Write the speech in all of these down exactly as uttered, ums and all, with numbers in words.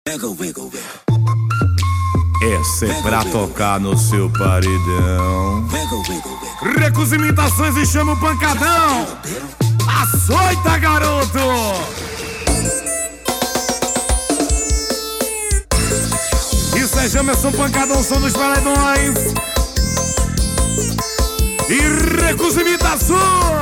Essa é pra tocar no seu paredão. Recusa imitações e chama o pancadão. Açoita, garoto! Isso é Jamerson Pancadão, som dos paredões. E recusa imitações.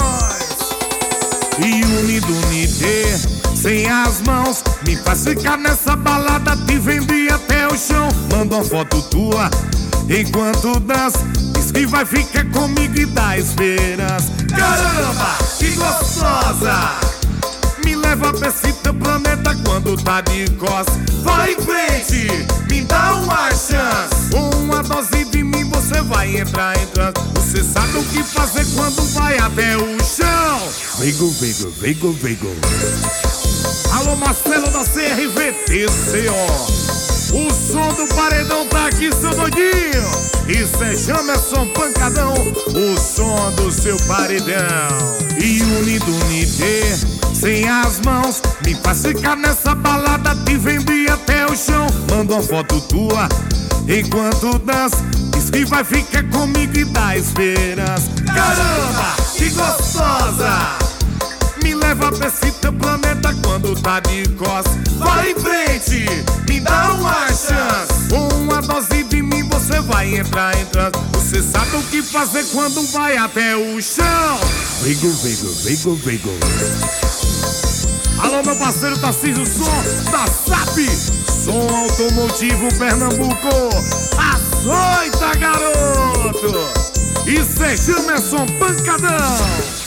E unido unidê, sem as mãos, me faz ficar nessa balada, te vendi até o chão. Manda uma foto tua enquanto dança, diz que vai ficar comigo e dá esperança. Caramba, que gostosa! Me leva pra esse teu planeta quando tá de costas. Vai em frente, me dá uma chance. Uma dose de mim você vai entrar em trance. Você sabe o que fazer quando vai até o chão. Veigo, veigo, veigo, veigo. Alô, Marcelo da C R V T C O. O som do paredão tá aqui, seu doidinho. Isso é Jamerson Pancadão, o som do seu paredão. E unido unidê, sem as mãos, me faz ficar nessa balada, te vendi até o chão. Manda uma foto tua enquanto dança, diz que vai ficar comigo e dá esperança. Caramba, que gostosa! Me leva pra esse teu planeta quando tá de costas. Vai em frente, me dá uma chance. Uma dose de mim você vai entrar em trance. Você sabe o que fazer quando vai até o chão. Veigo, veigo, veigo, veigo. Alô, meu parceiro Tarcísio, som da S A P, som automotivo Pernambuco. Açoita, garoto! Isso é Jamerson Pancadão.